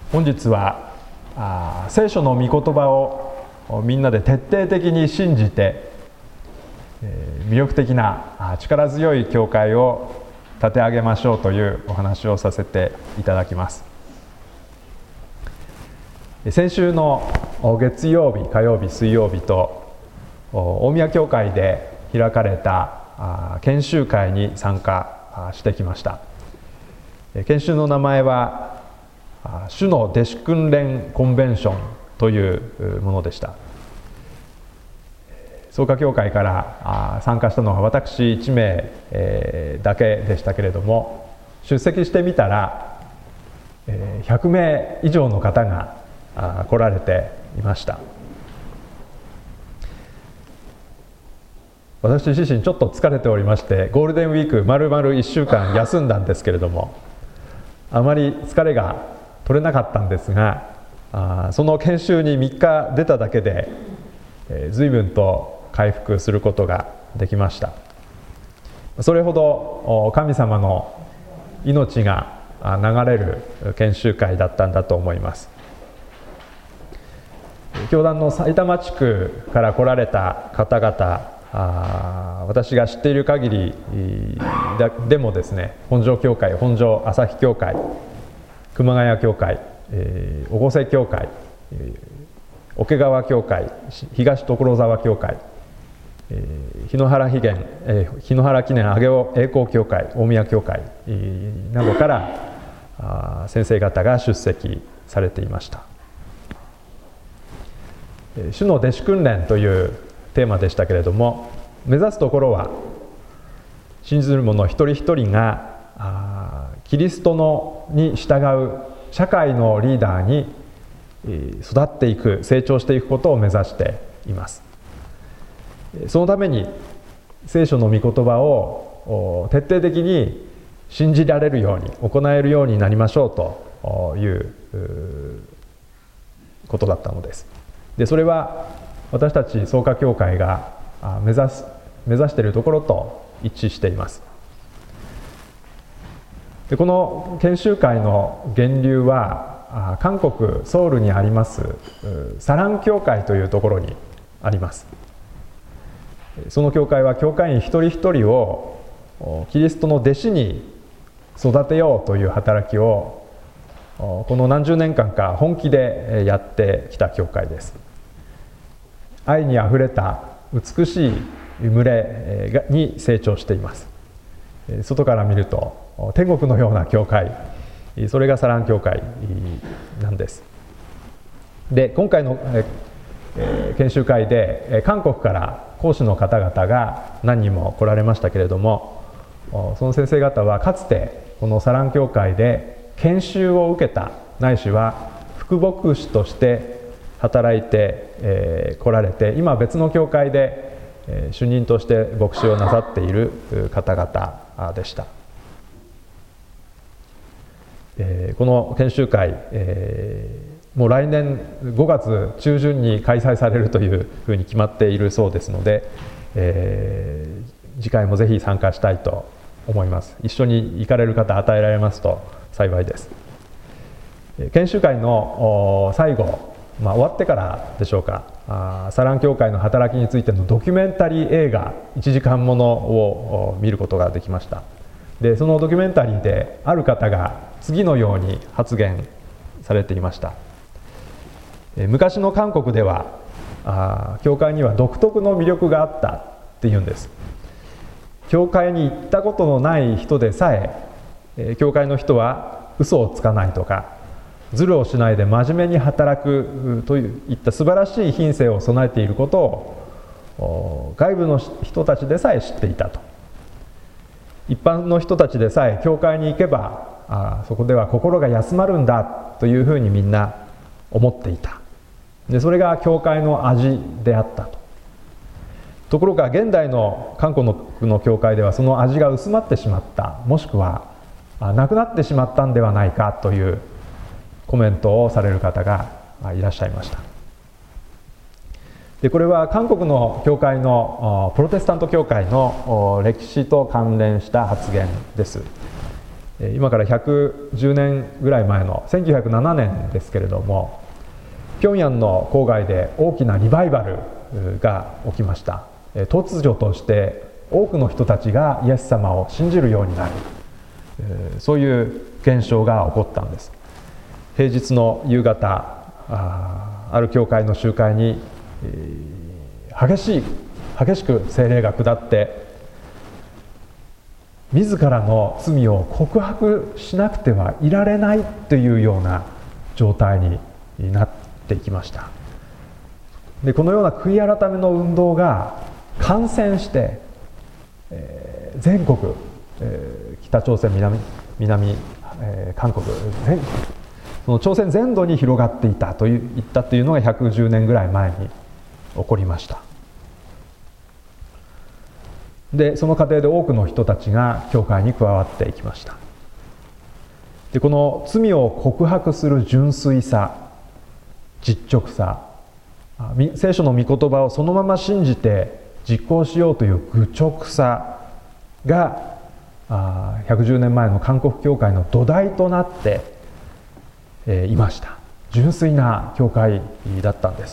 本日は聖書の御言葉をみんなで徹底的に信じて、魅力的な力強い教会を立て上げましょうというお話をさせていただきます。先週の月曜日、火曜日、水曜日と大宮教会で開かれた研修会に参加してきました。研修の名前は主の弟子訓練コンベンションというものでした。創価教会から参加したのは私1名だけでしたけれども、出席してみたら100名以上の方が来られていました。私自身ちょっと疲れておりまして、ゴールデンウィーク丸々1週間休んだんですけれども、あまり疲れが取れなかったんですが、その研修に3日出ただけで随分と回復することができました。それほど神様の命が流れる研修会だったんだと思います。教団の埼玉地区から来られた方々、私が知っている限りでもですね、本庄教会、本庄朝日教会、熊谷教会、越生教会、桶川教会、東所沢教会、日野原記念上尾栄光教会、大宮教会などから先生方が出席されていました。主の弟子訓練というテーマでしたけれども、目指すところは信ずる者一人一人がキリストに従う社会のリーダーに育っていく、成長していくことを目指しています。そのために聖書の御言葉を徹底的に信じられるように行えるようになりましょうということだったのです。で、それは私たち創価教会が目指しているところと一致しています。で、この研修会の源流は韓国ソウルにありますサラン教会というところにあります。その教会は教会員一人一人をキリストの弟子に育てようという働きをこの何十年間か本気でやってきた教会です。愛にあふれた美しい群れに成長しています。外から見ると天国のような教会、それがサラン教会なんです。で、今回の研修会で韓国から講師の方々が何人も来られましたけれども、その先生方はかつてこのサラン教会で研修を受けた、ないしは副牧師として働いて来られて、今別の教会で主任として牧師をなさっている方々でした。この研修会、もう来年5月中旬に開催されるというふうに決まっているそうですので、次回もぜひ参加したいと思います。一緒に行かれる方与えられますと幸いです。研修会の最後、終わってからでしょうか、サラン教会の働きについてのドキュメンタリー映画1時間ものを見ることができました。で、そのドキュメンタリーである方が次のように発言されていました。昔の韓国では教会には独特の魅力があったっていうんです。教会に行ったことのない人でさえ、教会の人は嘘をつかないとか、ズルをしないで真面目に働くといった素晴らしい品性を備えていることを外部の人たちでさえ知っていたと。一般の人たちでさえ教会に行けばそこでは心が休まるんだというふうにみんな思っていた。で、それが教会の味であったと。ところが現代の韓国の教会ではその味が薄まってしまった、もしくはなくなってしまったんではないかというコメントをされる方がいらっしゃいました。で、これは韓国の教会のプロテスタント教会の歴史と関連した発言です。 今から110年ぐらい前の1907年ですけれども、平壌の郊外で大きなリバイバルが起きました。突如として多くの人たちがイエス様を信じるようになる、そういう現象が起こったんです。平日の夕方、ある教会の集会に激しく聖霊が下って、自らの罪を告白しなくてはいられないというような状態になっていきました。でこのような悔い改めの運動が感染して、全国、北朝鮮、南韓国、その朝鮮全土に広がっていったというのが110年ぐらい前に起こりました。でその過程で多くの人たちが教会に加わっていきました。でこの罪を告白する純粋さ、実直さ、聖書の御言葉をそのまま信じて実行しようという愚直さが110年前の韓国教会の土台となっていました。純粋な教会だったんです。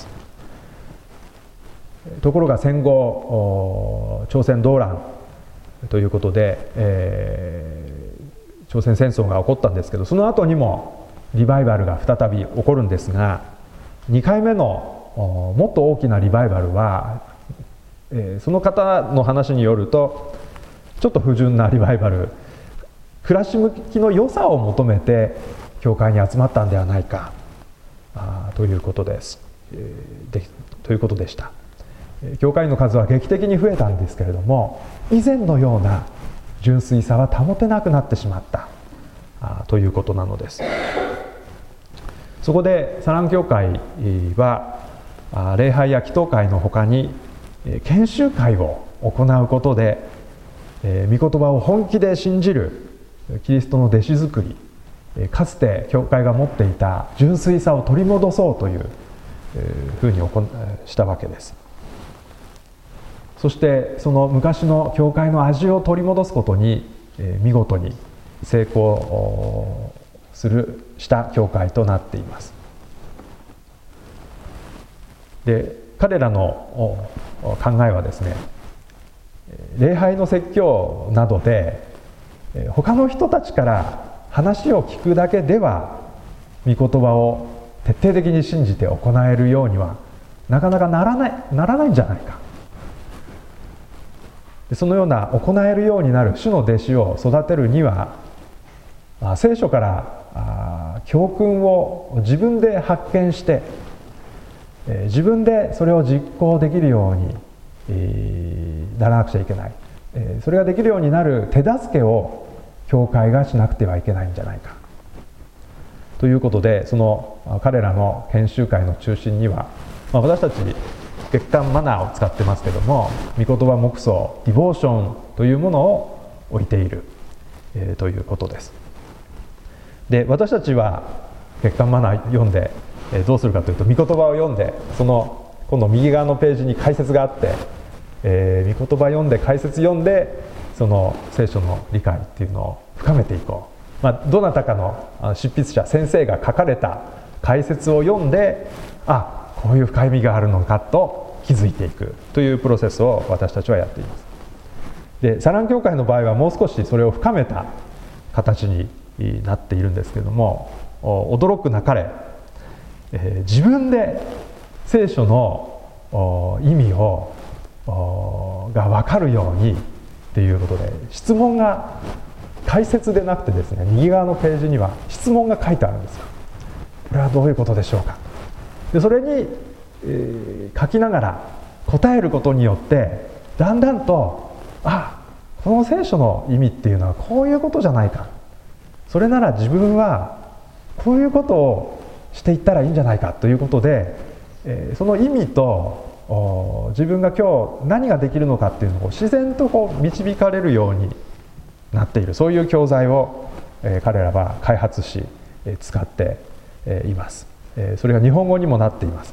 ところが戦後朝鮮動乱ということで、朝鮮戦争が起こったんですけど、その後にもリバイバルが再び起こるんですが、2回目のもっと大きなリバイバルは、その方の話によるとちょっと不純なリバイバル、暮らし向きの良さを求めて教会に集まったんではないかということです。ということでした。教会員の数は劇的に増えたんですけれども、以前のような純粋さは保てなくなってしまったということなのです。そこでサラン教会は礼拝や祈祷会のほかに研修会を行うことで、御言葉を本気で信じるキリストの弟子作り、かつて教会が持っていた純粋さを取り戻そうというふうにしたわけです。そしてその昔の教会の味を取り戻すことに見事に成功した教会となっています。で彼らの考えはですね、礼拝の説教などで他の人たちから話を聞くだけでは御言葉を徹底的に信じて行えるようにはなかなかならないんじゃないか。そのような行えるようになる主の弟子を育てるには、聖書から教訓を自分で発見して自分でそれを実行できるようにならなくちゃいけない。それができるようになる手助けを教会がしなくてはいけないんじゃないかということで、その彼らの研修会の中心には、私たち月刊マナーを使ってますけども、御言葉黙想ディボーションというものを置いている、ということです。で私たちは月刊マナー読んで、どうするかというと、御言葉を読んで、その今度右側のページに解説があって、御言葉読んで解説読んで、その聖書の理解っていうのを深めていこう。どなたかの執筆者先生が書かれた解説を読んで、こういう深い意味があるのかと気づいていくというプロセスを私たちはやっています。でサラン教会の場合はもう少しそれを深めた形になっているんですけれども、驚くなかれ、自分で聖書の意味が分かるようにということで、質問が解説でなくてですね、右側のページには質問が書いてあるんですよ。これはどういうことでしょうか。でそれに、書きながら答えることによって、だんだんとこの聖書の意味っていうのはこういうことじゃないか、それなら自分はこういうことをしていったらいいんじゃないかということで、その意味と自分が今日何ができるのかっていうのを自然と導かれるようになっている、そういう教材を彼らは開発し使っています。それが日本語にもなっています。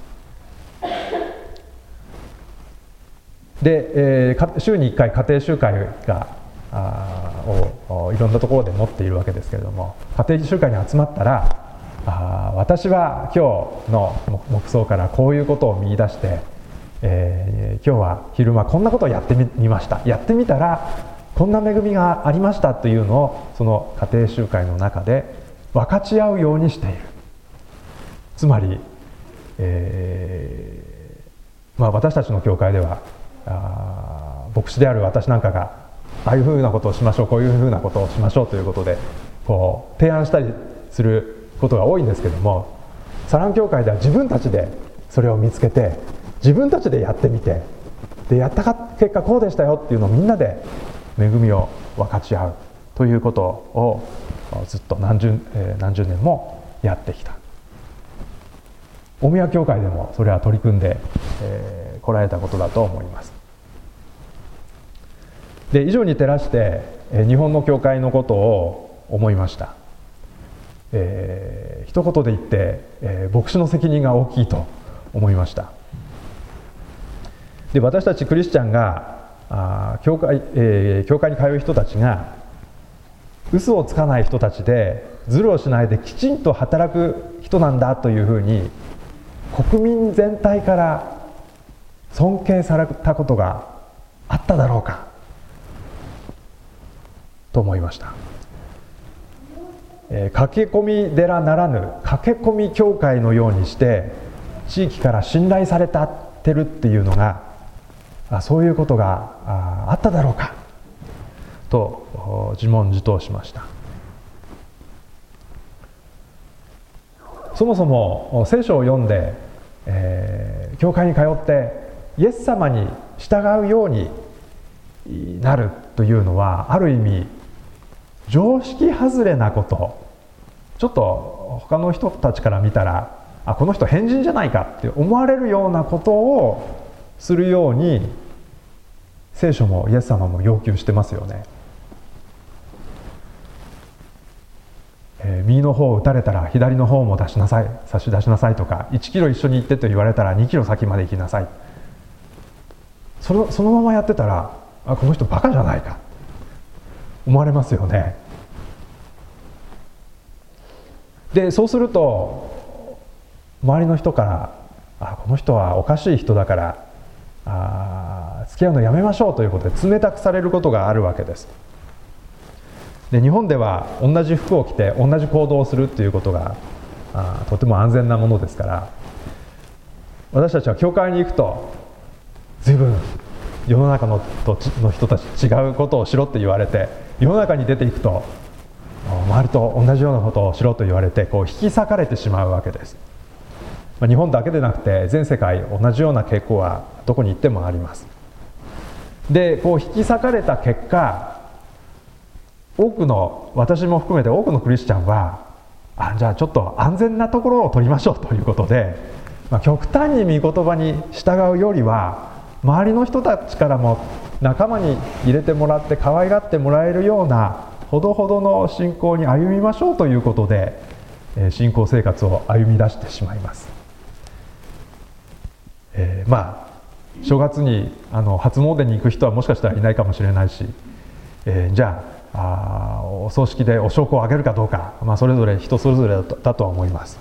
で週に1回家庭集会をいろんなところで持っているわけですけれども、家庭集会に集まったら、私は今日の黙想からこういうことを見出して、今日は昼間こんなことをやってみました、やってみたらこんな恵みがありましたというのを、その家庭集会の中で分かち合うようにしている。つまり、私たちの教会では牧師である私なんかがああいうふうなことをしましょう、こういうふうなことをしましょうということでこう提案したりすることが多いんですけども、サラン教会では自分たちでそれを見つけて、自分たちでやってみて、でやった結果こうでしたよっていうのをみんなで恵みを分かち合うということをずっと何十年もやってきた。大宮教会でもそれは取り組んでこられたことだと思います。で以上に照らして日本の教会のことを思いました。一言で言って、牧師の責任が大きいと思いました。で私たちクリスチャンが教会に通う人たちが嘘をつかない人たちで、ズルをしないできちんと働く人なんだというふうに国民全体から尊敬されたことがあっただろうかと思いました。駆け込み寺ならぬ駆け込み教会のようにして地域から信頼されてるっていうのが、そういうことがあっただろうかと自問自答しました。そもそも聖書を読んで、教会に通ってイエス様に従うようになるというのは、ある意味常識外れなこと、ちょっと他の人たちから見たらこの人変人じゃないかって思われるようなことをするように聖書もイエス様も要求してますよね。右の方を打たれたら左の方も差し出しなさいとか、1キロ一緒に行ってと言われたら2キロ先まで行きなさい。そのままやってたらこの人バカじゃないか思われますよね。でそうすると周りの人からこの人はおかしい人だから付き合うのやめましょうということで冷たくされることがあるわけです。で日本では同じ服を着て同じ行動をするということがとても安全なものですから、私たちは教会に行くと随分世の中の人たち違うことをしろって言われて、世の中に出ていくと周りと同じようなことをしろと言われて引き裂かれてしまうわけです。日本だけでなくて全世界同じような傾向はどこに行ってもあります。で引き裂かれた結果、私も含めて多くのクリスチャンはじゃあちょっと安全なところを取りましょうということで、極端に御言葉に従うよりは周りの人たちからも仲間に入れてもらって可愛がってもらえるようなほどほどの信仰に歩みましょうということで信仰生活を歩み出してしまいます。正月に初詣に行く人はもしかしたらいないかもしれないし、じゃあお葬式でお焼香をあげるかどうか、それぞれ人それぞれだとは思います。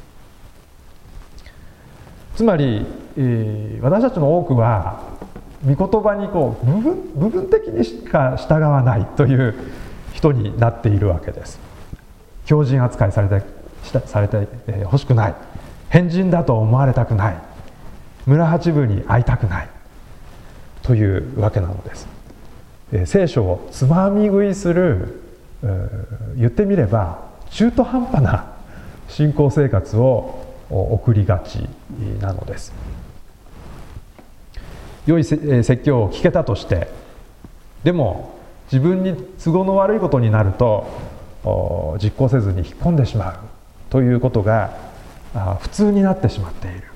つまり、私たちの多くは御言葉に部分的にしか従わないという人になっているわけです。強人扱いされて欲しくない、変人だと思われたくない、村八分に会いたくないというわけなのです。聖書をつまみ食いする、言ってみれば中途半端な信仰生活を送りがちなのです。良い説教を聞けたとして、でも自分に都合の悪いことになると実行せずに引っ込んでしまうということが普通になってしまっている。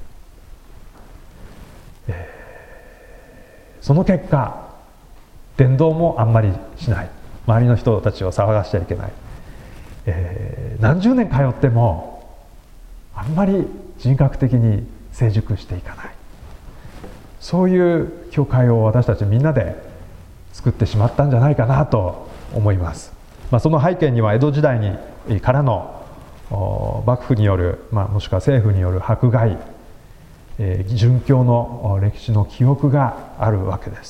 その結果、伝道もあんまりしない、周りの人たちを騒がしちゃいけない、何十年通ってもあんまり人格的に成熟していかない、そういう教会を私たちみんなで作ってしまったんじゃないかなと思います。 その背景には江戸時代からの幕府による、もしくは政府による迫害、殉教の歴史の記憶があるわけです。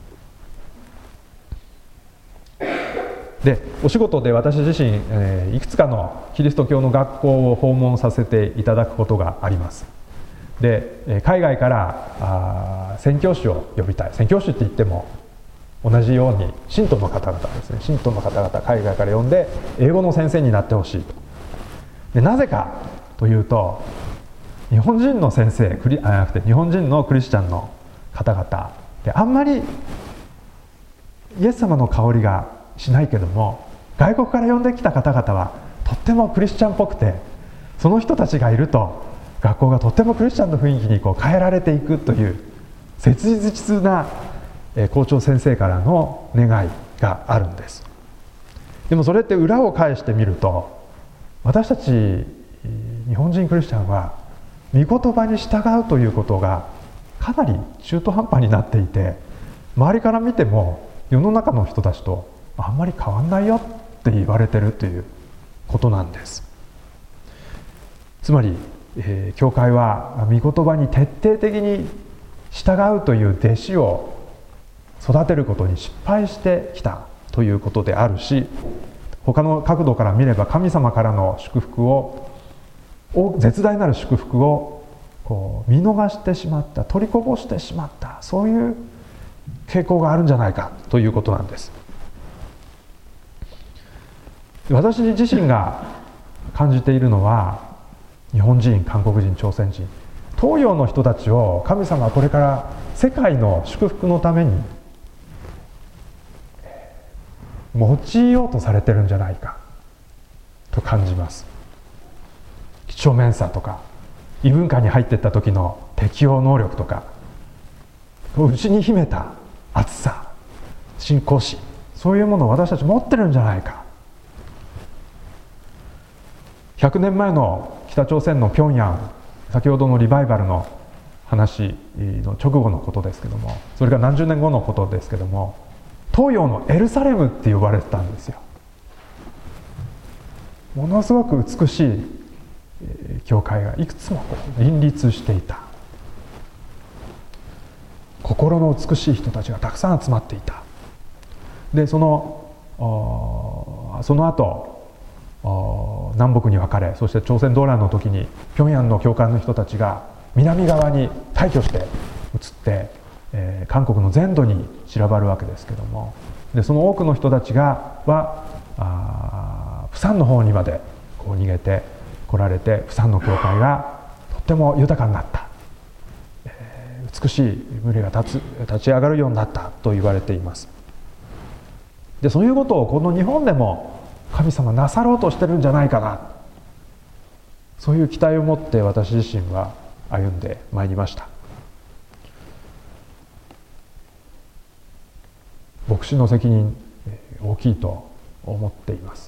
で、お仕事で私自身、いくつかのキリスト教の学校を訪問させていただくことがあります。で、海外から宣教師を呼びたい。宣教師って言っても同じように信徒の方々ですね。信徒の方々海外から呼んで英語の先生になってほしいと。で、なぜかというと、日本人の先生じゃなくて日本人のクリスチャンの方々であんまりイエス様の香りがしないけども、外国から呼んできた方々はとってもクリスチャンっぽくて、その人たちがいると学校がとってもクリスチャンの雰囲気に変えられていくという切実な校長先生からの願いがあるんです。でもそれって裏を返してみると、私たち日本人クリスチャンは御言葉に従うということがかなり中途半端になっていて、周りから見ても世の中の人たちとあんまり変わんないよって言われてるということなんです。つまり、教会は御言葉に徹底的に従うという弟子を育てることに失敗してきたということであるし、他の角度から見れば神様からの祝福を、絶大なる祝福を見逃してしまった、取りこぼしてしまった、そういう傾向があるんじゃないかということなんです。私自身が感じているのは、日本人、韓国人、朝鮮人、東洋の人たちを神様はこれから世界の祝福のために用いようとされてるんじゃないかと感じます。几帳面さとか異文化に入っていった時の適応能力とか、内に秘めた熱さ、信仰心、そういうものを私たち持ってるんじゃないか。100年前の北朝鮮の平壌、先ほどのリバイバルの話の直後のことですけども、それが何十年後のことですけども、東洋のエルサレムって呼ばれてたんですよ。ものすごく美しい教会がいくつも林立していた。心の美しい人たちがたくさん集まっていた。で、その後南北に分かれ、そして朝鮮動乱の時に平壌の教会の人たちが南側に退去して移って、韓国の全土に散らばるわけですけども、でその多くの人たちは釜山の方にまで逃げて来られて、釜山の教会がとっても豊かになった、美しい群れが立ち上がるようになったと言われています。でそういうことをこの日本でも神様なさろうとしてるんじゃないかな、そういう期待を持って私自身は歩んでまいりました。牧師の責任大きいと思っています。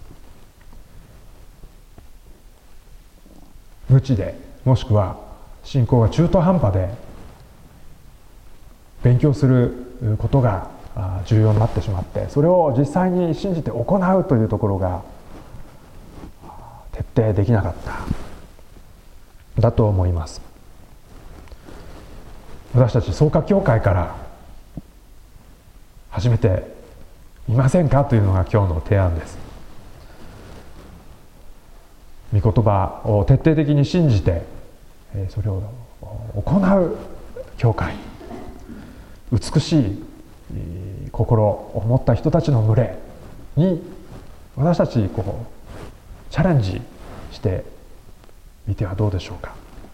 無知で、もしくは信仰が中途半端で勉強することが重要になってしまって、それを実際に信じて行うというところが徹底できなかっただと思います。私たち創価教会から始めていませんかというのが今日の提案です。御言葉を徹底的に信じてそれを行う教会、美しい心を持った人たちの群れに私たちチャレンジしてみてはどうでしょうか。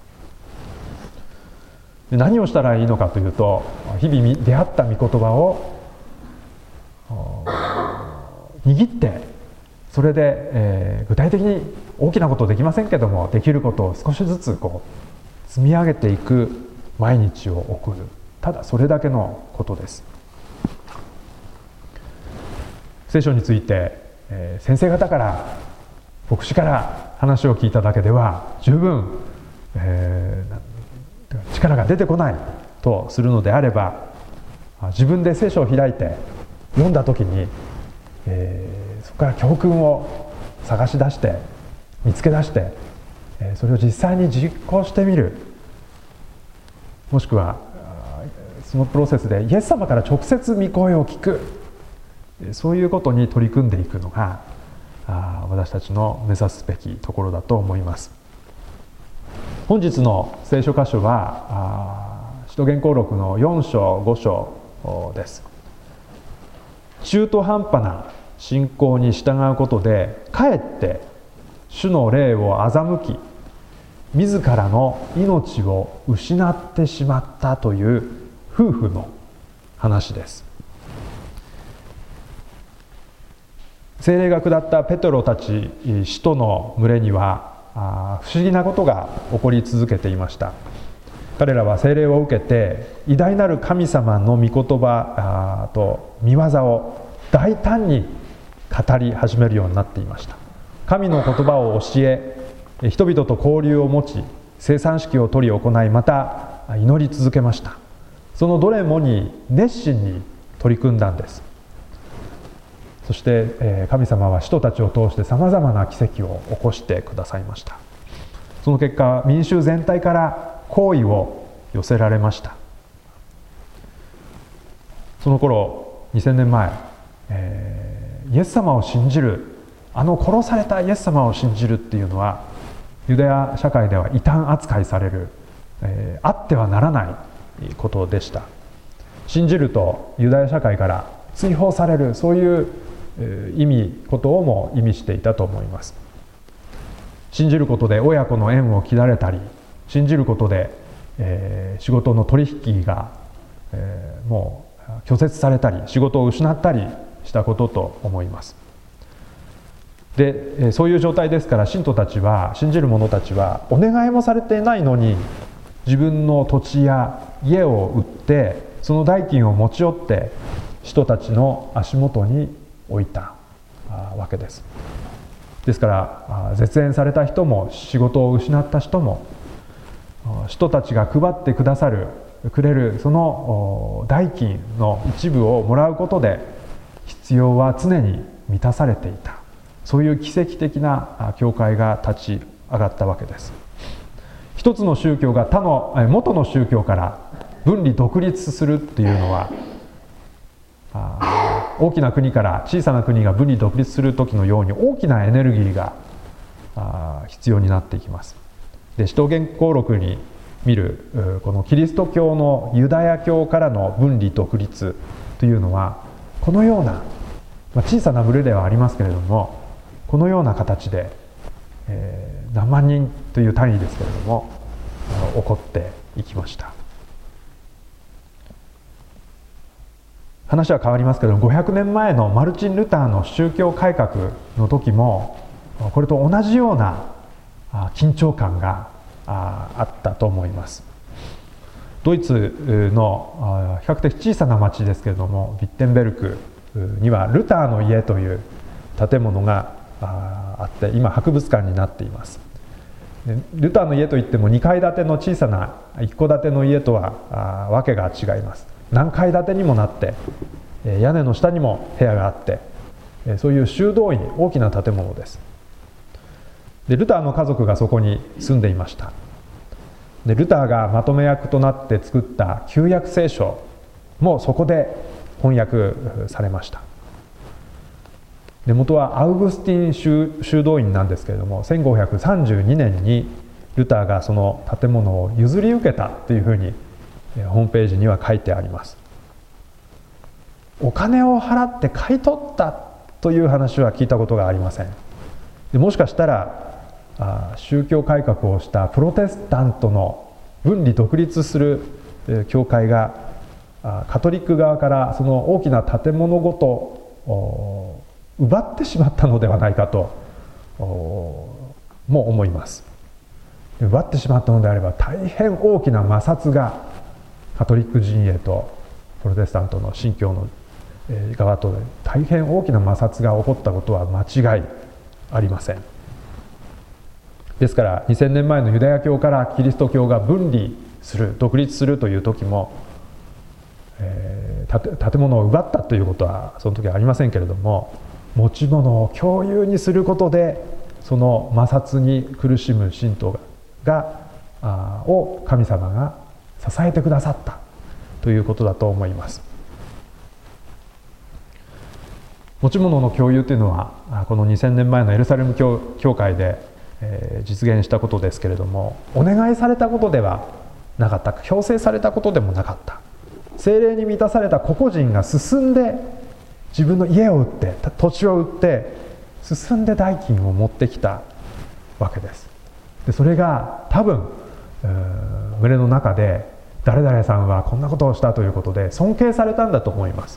何をしたらいいのかというと、日々出会った御言葉を握って、それで、具体的に大きなことできませんけども、できることを少しずつ積み上げていく毎日を送る、ただそれだけのことです。聖書について、先生方から牧師から話を聞いただけでは十分、力が出てこないとするのであれば、自分で聖書を開いて読んだ時に、 そこから教訓を探し出して見つけ出して、それを実際に実行してみる、もしくはそのプロセスでイエス様から直接御声を聞く、そういうことに取り組んでいくのが私たちの目指すべきところだと思います。本日の聖書箇所は使徒言行録の4章5章です。中途半端な信仰に従うことでかえって主の霊を欺き、自らの命を失ってしまったという夫婦の話です。聖霊が下ったペテロたち使徒の群れには不思議なことが起こり続けていました。彼らは聖霊を受けて偉大なる神様の御言葉と御業を大胆に語り始めるようになっていました。神の言葉を教え、人々と交流を持ち、聖餐式を執り行い、また祈り続けました。そのどれもに熱心に取り組んだんです。そして神様は使徒たちを通してさまざまな奇跡を起こしてくださいました。その結果、民衆全体から好意を寄せられました。その頃2000年前、イエス様を信じる、殺されたイエス様を信じるっていうのはユダヤ社会では異端扱いされる、あってはならないことでした。信じるとユダヤ社会から追放される、そういうことをも意味していたと思います。信じることで親子の縁を切られたり、信じることで、仕事の取引が、もう拒絶されたり、仕事を失ったりしたことと思います。で、そういう状態ですから、信徒たちは、信じる者たちはお願いもされていないのに自分の土地や家を売ってその代金を持ち寄って人たちの足元に置いたわけです。ですから絶縁された人も仕事を失った人も、人たちが配ってくれるその代金の一部をもらうことで必要は常に満たされていた、そういう奇跡的な教会が立ち上がったわけです。一つの宗教が元の宗教から分離独立するっていうのは、大きな国から小さな国が分離独立する時のように大きなエネルギーが必要になっていきます。で、使徒言行録に見るこのキリスト教のユダヤ教からの分離独立というのは、このような、小さな群れではありますけれども、このような形で、何万人という単位ですけれども起こっていきました。話は変わりますけれども、500年前のマルチン・ルターの宗教改革の時もこれと同じような緊張感があったと思います。ドイツの比較的小さな町ですけれども、ビッテンベルクにはルターの家という建物があって、今博物館になっています。ルターの家といっても2階建ての小さな一戸建ての家とはわけが違います。何階建てにもなって、屋根の下にも部屋があって、そういう修道院、大きな建物です。で、ルターの家族がそこに住んでいました。で、ルターがまとめ役となって作った旧約聖書もそこで翻訳されました。で、元はアウグスティン修道院なんですけれども、1532年にルターがその建物を譲り受けたというふうにホームページには書いてあります。お金を払って買い取ったという話は聞いたことがありません。で、もしかしたら宗教改革をしたプロテスタントの分離独立する教会がカトリック側からその大きな建物ごと奪ってしまったのではないかとも思います。奪ってしまったのであれば、大変大きな摩擦がカトリック陣営とプロテスタントの信教の側とで大変大きな摩擦が起こったことは間違いありません。ですから2000年前のユダヤ教からキリスト教が分離する、独立するという時も、建物を奪ったということはその時はありませんけれども、 持ち物を共有にすることでその摩擦に苦しむ信徒を神様が支えてくださったということだと思います。持ち物の共有というのはこの2000年前のエルサレム教会で実現したことですけれども、お願いされたことではなかった、強制されたことでもなかった。聖霊に満たされた個々人が進んで自分の家を売って土地を売って進んで代金を持ってきたわけです。でそれが多分群れの中で誰々さんはこんなことをしたということで尊敬されたんだと思います。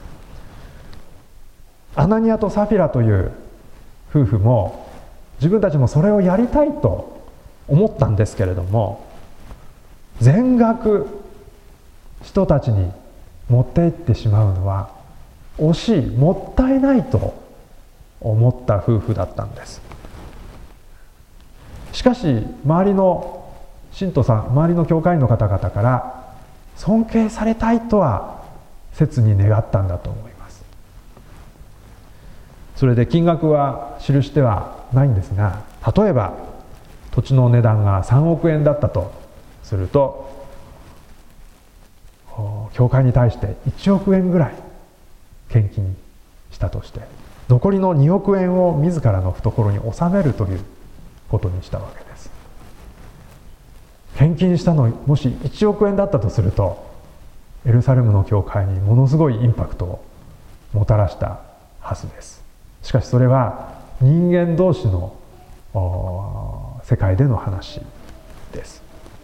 アナニアとサフィラという夫婦も自分たちもそれをやりたいと思ったんですけれども、全額人たちに持って行ってしまうのは惜しい、もったいないと思った夫婦だったんです。しかし周りの信徒さん、周りの教会員の方々から尊敬されたいとは切に願ったんだと思います。それで金額は記してはないんですが、例えば土地の値段が3億円だったとすると、教会に対して1億円ぐらい献金したとして、残りの2億円を自らの懐に収めるということにしたわけです。献金したのもし1億円だったとすると、エルサレムの教会にものすごいインパクトをもたらしたはずです。しかしそれは人間同士の世界での話です。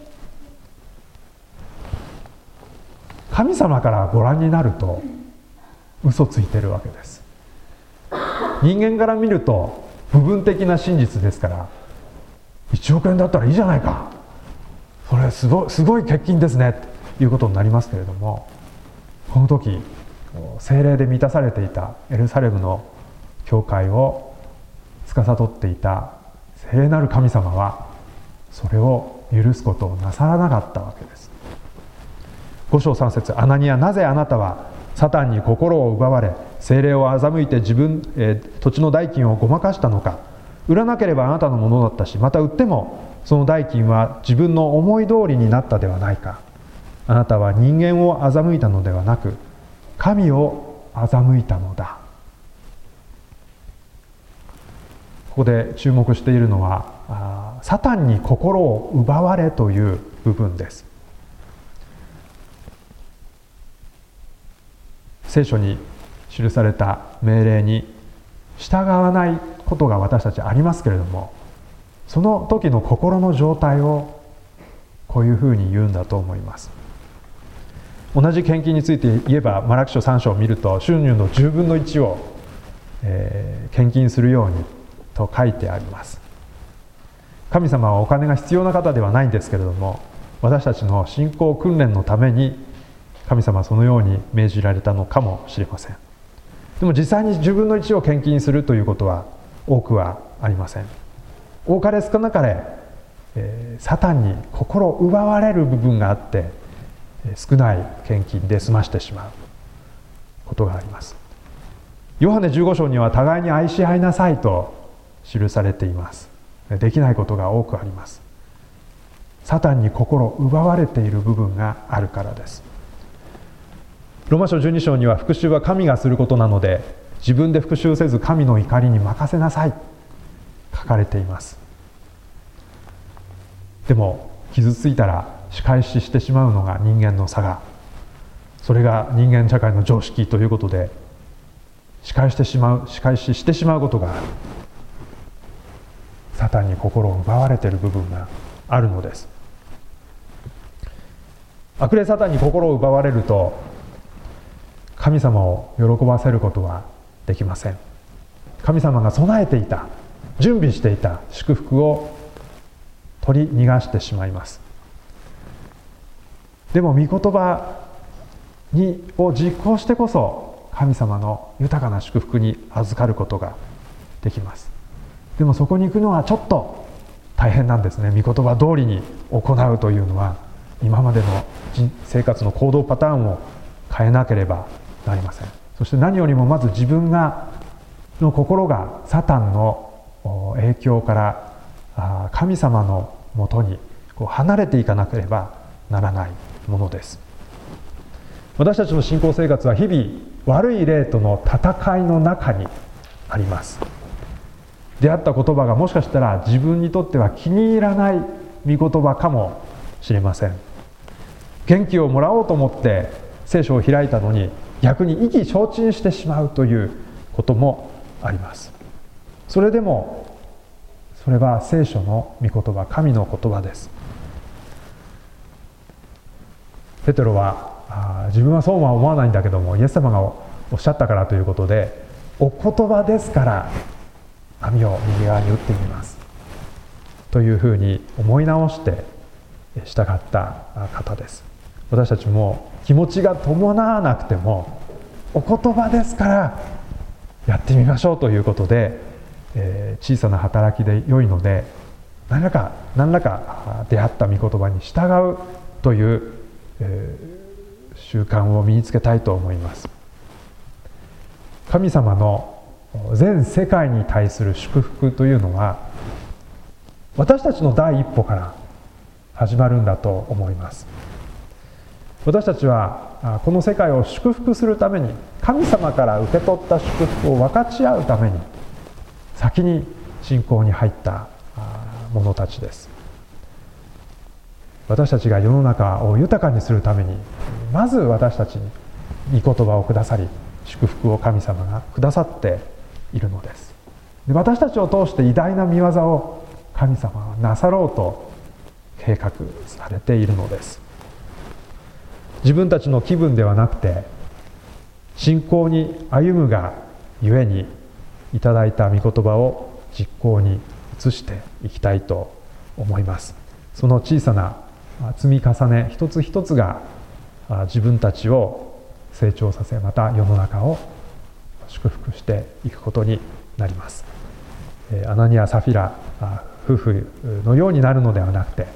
神様からご覧になると嘘ついてるわけです。人間から見ると部分的な真実ですから、1億円だったらいいじゃないか、それすごい欠勤ですねということになりますけれども、この時聖霊で満たされていたエルサレムの教会を司っていた聖霊なる神様はそれを許すことをなさらなかったわけです。5章3節、アナニア、なぜあなたはサタンに心を奪われ聖霊を欺いて土地の代金をごまかしたのか。売らなければあなたのものだったし、また売ってもその代金は自分の思い通りになったではないか。あなたは人間を欺いたのではなく神を欺いたのだ。ここで注目しているのはサタンに心を奪われという部分です。聖書に記された命令に従わないことが私たちありますけれども、その時の心の状態をこういうふうに言うんだと思います。同じ献金について言えば、マラキ書3章を見ると収入の10分の1を、献金するようにと書いてあります。神様はお金が必要な方ではないんですけれども、私たちの信仰訓練のために神様はそのように命じられたのかもしれません。でも実際に10分の1を献金するということは多くはありません。多かれ少なかれ、サタンに心を奪われる部分があって、少ない献金で済ましてしまうことがあります。ヨハネ15章には互いに愛し合いなさいと記されています。できないことが多くあります。サタンに心を奪われている部分があるからです。ローマ書12章には、復讐は神がすることなので自分で復讐せず神の怒りに任せなさい書かれています。でも傷ついたら仕返ししてしまうのが人間の性、それが人間社会の常識ということで仕返ししてしまうことがある。サタンに心を奪われている部分があるのです。悪霊サタンに心を奪われると神様を喜ばせることはできません。神様が備えていた、準備していた祝福を取り逃がしてしまいます。でも御言葉を実行してこそ神様の豊かな祝福に預かることができます。でもそこに行くのはちょっと大変なんですね。御言葉通りに行うというのは今までの生活の行動パターンを変えなければなりません。そして何よりもまず自分がの心がサタンの影響から神様のもとに離れていかなければならないものです。私たちの信仰生活は日々悪い霊との戦いの中にあります。出会った言葉がもしかしたら自分にとっては気に入らない御言葉かもしれません。元気をもらおうと思って聖書を開いたのに逆に意気消沈してしまうということもあります。それでもそれは聖書の御言葉、神の言葉です。ペテロは自分はそうは思わないんだけども、イエス様がおっしゃったからということで、お言葉ですから網を右側に打ってみますというふうに思い直して従った方です。私たちも気持ちが伴わなくてもお言葉ですからやってみましょうということで、小さな働きで良いので何らか出会った御言葉に従うという、習慣を身につけたいと思います。神様の全世界に対する祝福というのは私たちの第一歩から始まるんだと思います。私たちはこの世界を祝福するために、神様から受け取った祝福を分かち合うために先に信仰に入った者たちです。私たちが世の中を豊かにするためにまず私たちに御言葉をくださり、祝福を神様がくださっているのです。で、私たちを通して偉大な御業を神様はなさろうと計画されているのです。自分たちの気分ではなくて信仰に歩むがゆえにいただいた御言葉を実行に移していきたいと思います。その小さな積み重ね一つ一つが自分たちを成長させ、また世の中を祝福していくことになります。アナニア・サフィラ夫婦のようになるのではなくて、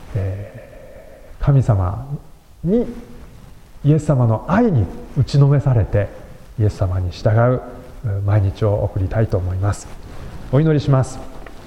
神様にイエス様の愛に打ちのめされてイエス様に従う毎日を送りたいと思います。お祈りします。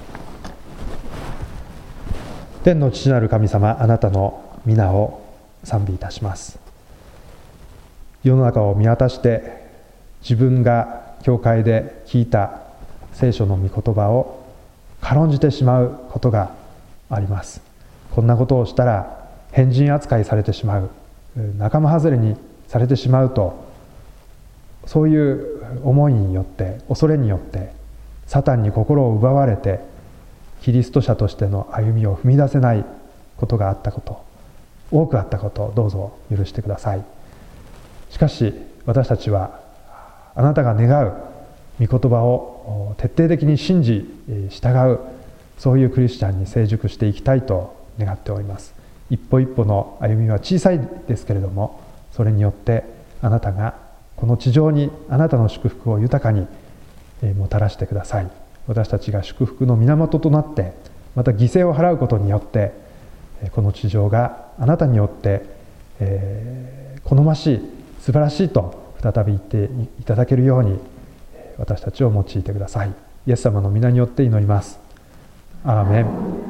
天の父なる神様、あなたの皆を賛美いたします。世の中を見渡して自分が教会で聞いた聖書の御言葉を軽んじてしまうことがあります。こんなことをしたら変人扱いされてしまう、仲間外れにされてしまうと、そういう思いによって、恐れによってサタンに心を奪われてキリスト者としての歩みを踏み出せないことがあったこと、多くあったことをどうぞ許してください。しかし私たちはあなたが願う御言葉を徹底的に信じ従う、そういうクリスチャンに成熟していきたいと願っております。一歩一歩の歩みは小さいですけれども、それによってあなたがこの地上にあなたの祝福を豊かにもたらしてください。私たちが祝福の源となって、また犠牲を払うことによってこの地上があなたによって好ましい、素晴らしいと再び言っていただけるように私たちを用いてください。イエス様の皆によって祈ります。アーメン。